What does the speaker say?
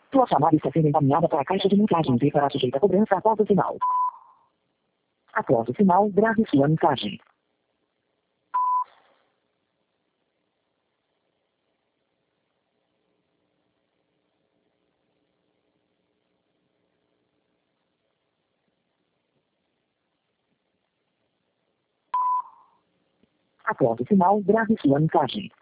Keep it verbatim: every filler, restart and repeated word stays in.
Sua chamada está sendo encaminhada para a caixa de mensagens e será sujeita a cobrança após o sinal. Após o sinal, grave sua mensagem. Após o sinal, grave sua mensagem.